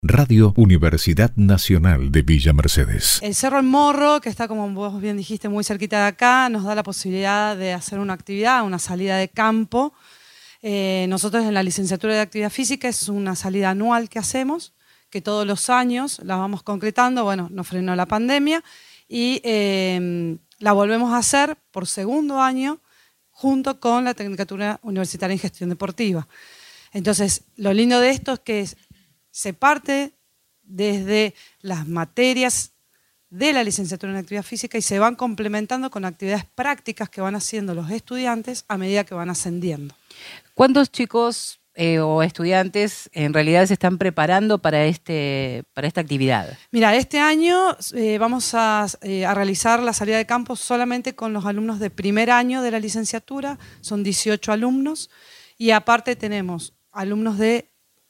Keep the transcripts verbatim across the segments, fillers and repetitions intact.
Radio Universidad Nacional de Villa Mercedes. El Cerro El Morro, que está, como vos bien dijiste, muy cerquita de acá, nos da la posibilidad de hacer una actividad, una salida de campo. Eh, nosotros en la licenciatura de Actividad Física es una salida anual que hacemos, que todos los años la vamos concretando. Bueno, nos frenó la pandemia y eh, la volvemos a hacer por segundo año junto con la Tecnicatura Universitaria en Gestión Deportiva. Entonces, lo lindo de esto es que es, se parte desde las materias de la licenciatura en Actividad Física y se van complementando con actividades prácticas que van haciendo los estudiantes a medida que van ascendiendo. ¿Cuántos chicos eh, o estudiantes en realidad se están preparando para, este, para esta actividad? Mira, este año eh, vamos a, eh, a realizar la salida de campo solamente con los alumnos de primer año de la licenciatura, son dieciocho alumnos, y aparte tenemos alumnos de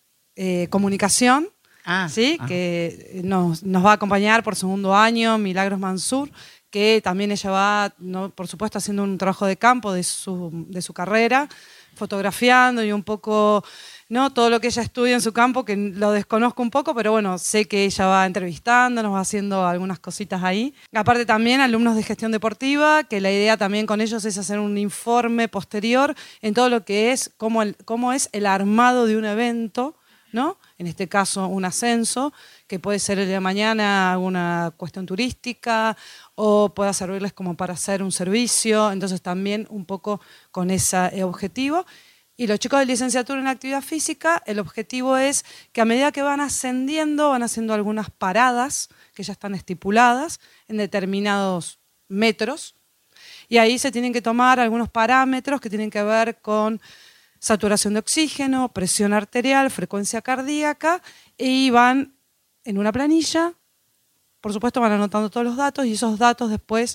Eh, comunicación, ah, ¿sí? ah. que nos, nos va a acompañar por segundo año, Milagros Mansur, que también ella va, ¿no? por supuesto, haciendo un trabajo de campo de su, de su carrera, fotografiando y un poco, ¿no? todo lo que ella estudia en su campo, que lo desconozco un poco, pero bueno, sé que ella va entrevistando, nos va haciendo algunas cositas ahí. Aparte también alumnos de gestión deportiva, que la idea también con ellos es hacer un informe posterior en todo lo que es, cómo, el, cómo es el armado de un evento, ¿no? En este caso un ascenso, que puede ser el día de mañana una cuestión turística o pueda servirles como para hacer un servicio, entonces también un poco con ese objetivo. Y los chicos de licenciatura en Actividad Física, el objetivo es que a medida que van ascendiendo, van haciendo algunas paradas que ya están estipuladas en determinados metros, y ahí se tienen que tomar algunos parámetros que tienen que ver con saturación de oxígeno, presión arterial, frecuencia cardíaca, y van en una planilla, por supuesto van anotando todos los datos y esos datos después,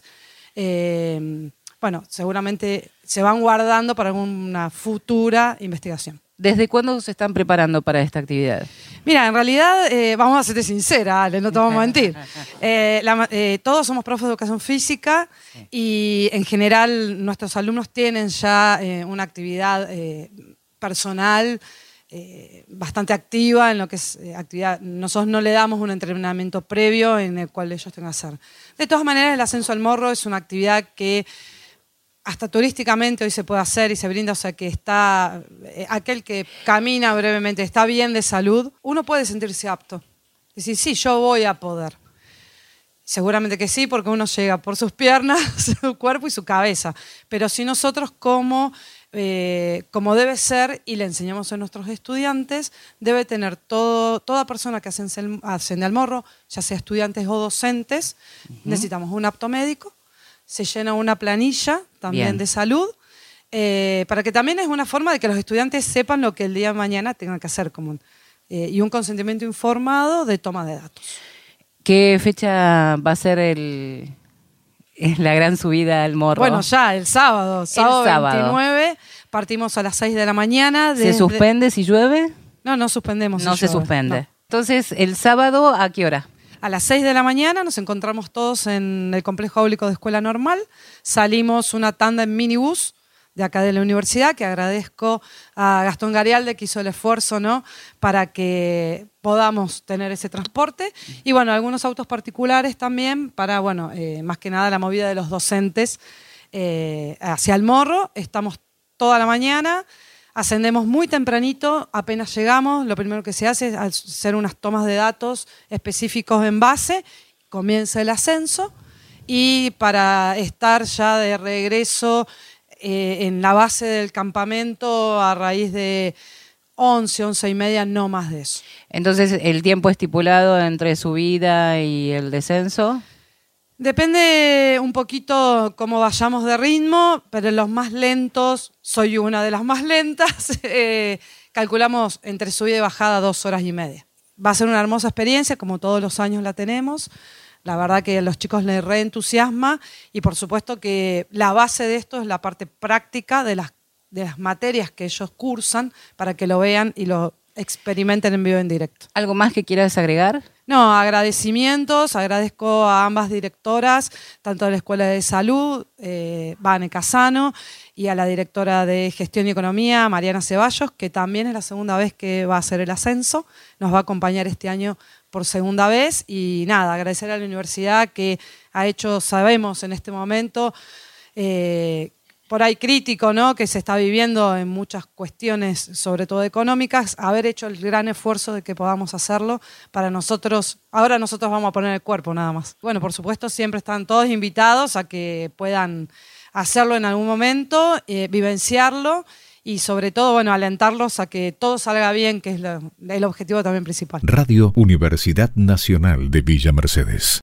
eh, bueno, seguramente se van guardando para alguna futura investigación. ¿Desde cuándo se están preparando para esta actividad? Mira, en realidad, eh, vamos a serte sincera, Ale, no te vamos a mentir. Eh, la, eh, todos somos profes de educación física y en general nuestros alumnos tienen ya eh, una actividad eh, personal eh, bastante activa en lo que es eh, actividad. Nosotros no le damos un entrenamiento previo en el cual ellos tengan que hacer. De todas maneras, el ascenso al morro es una actividad que hasta turísticamente hoy se puede hacer y se brinda, o sea que está, eh, aquel que camina brevemente, está bien de salud, uno puede sentirse apto. Es decir, sí, yo voy a poder. Seguramente que sí, porque uno llega por sus piernas, su cuerpo y su cabeza. Pero si nosotros como, eh, como debe ser, y le enseñamos a nuestros estudiantes, debe tener todo, toda persona que asciende al morro, ya sea estudiantes o docentes, uh-huh. necesitamos un apto médico. Se llena una planilla también Bien. de salud, eh, para que también es una forma de que los estudiantes sepan lo que el día de mañana tengan que hacer común. Eh, y un consentimiento informado de toma de datos. ¿Qué fecha va a ser el, la gran subida al morro? Bueno, ya, el sábado, sábado, el sábado. veintinueve, partimos a las seis de la mañana. Desde... ¿Se suspende si llueve? No, no suspendemos. No si se llueve. suspende. No. Entonces, ¿el sábado a qué hora? A las seis de la mañana nos encontramos todos en el complejo áulico de Escuela Normal. Salimos una tanda en minibús de acá de la universidad, que agradezco a Gastón Garialde que hizo el esfuerzo, ¿no? para que podamos tener ese transporte. Y bueno, algunos autos particulares también para, bueno, eh, más que nada la movida de los docentes eh, hacia el morro. Estamos toda la mañana. Ascendemos muy tempranito, apenas llegamos, lo primero que se hace es hacer unas tomas de datos específicos en base, comienza el ascenso y para estar ya de regreso eh, en la base del campamento a raíz de once, once y media, no más de eso. Entonces, ¿el tiempo estipulado entre subida y el descenso? Depende un poquito cómo vayamos de ritmo, pero los más lentos, soy una de las más lentas, eh, calculamos entre subida y bajada dos horas y media. Va a ser una hermosa experiencia, como todos los años la tenemos. La verdad que a los chicos les reentusiasma y por supuesto que la base de esto es la parte práctica de las, de las materias que ellos cursan para que lo vean y lo experimenten en vivo en directo. ¿Algo más que quieras agregar? No, agradecimientos, agradezco a ambas directoras, tanto de la Escuela de Salud, eh, Vane Casano, y a la directora de Gestión y Economía, Mariana Ceballos, que también es la segunda vez que va a hacer el ascenso, nos va a acompañar este año por segunda vez, y nada, agradecer a la universidad que ha hecho, sabemos en este momento, eh, por ahí crítico, ¿no?, que se está viviendo en muchas cuestiones, sobre todo económicas, haber hecho el gran esfuerzo de que podamos hacerlo para nosotros. Ahora nosotros vamos a poner el cuerpo nada más. Bueno, por supuesto siempre están todos invitados a que puedan hacerlo en algún momento, eh, vivenciarlo y sobre todo, bueno, alentarlos a que todo salga bien, que es lo, el objetivo también principal. Radio Universidad Nacional de Villa Mercedes.